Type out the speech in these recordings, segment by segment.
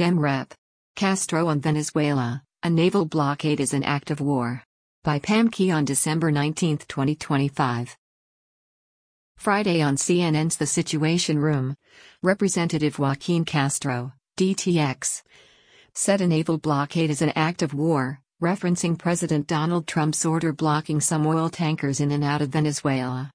Dem Rep. Castro on Venezuela, a naval blockade is an act of war. By Pam Key on December 19, 2025. Friday on CNN's The Situation Room, Representative Joaquin Castro, DTX, said a naval blockade is an act of war, referencing President Donald Trump's order blocking some oil tankers in and out of Venezuela.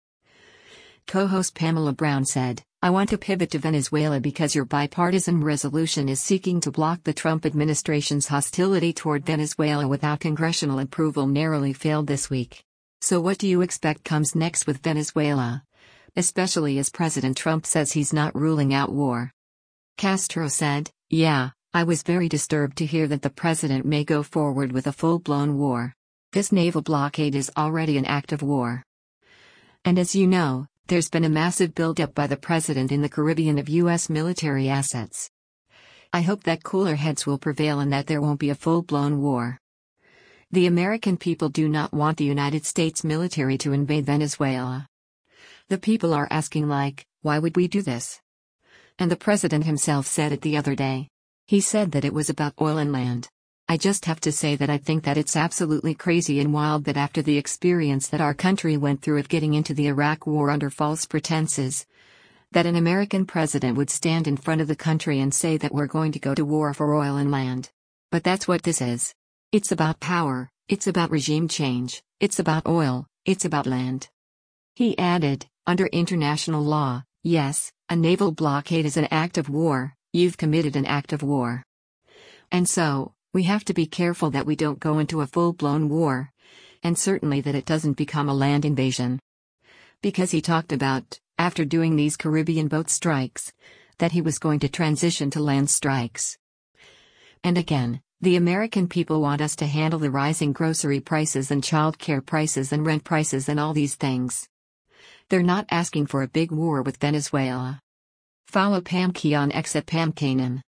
Co-host Pamela Brown said, "I want to pivot to Venezuela because your bipartisan resolution is seeking to block the Trump administration's hostility toward Venezuela without congressional approval narrowly failed this week. So what do you expect comes next with Venezuela? Especially as President Trump says he's not ruling out war." Castro said, "Yeah, I was very disturbed to hear that the president may go forward with a full-blown war. This naval blockade is already an act of war. And as you know, there's been a massive buildup by the president in the Caribbean of U.S. military assets. I hope that cooler heads will prevail and that there won't be a full-blown war. The American people do not want the United States military to invade Venezuela. The people are asking why would we do this?" And the president himself said it the other day. He said that it was about oil and land. I just have to say that I think that it's absolutely crazy and wild that after the experience that our country went through of getting into the Iraq war under false pretenses, that an American president would stand in front of the country and say that we're going to go to war for oil and land. But that's what this is. It's about power, it's about regime change, it's about oil, it's about land. He added, under international law, yes, a naval blockade is an act of war, you've committed an act of war. And so, we have to be careful that we don't go into a full-blown war, and certainly that it doesn't become a land invasion. Because he talked about, after doing these Caribbean boat strikes, that he was going to transition to land strikes. And again, the American people want us to handle the rising grocery prices and childcare prices and rent prices and all these things. They're not asking for a big war with Venezuela. Follow Pam Key on X at Pam Kanan.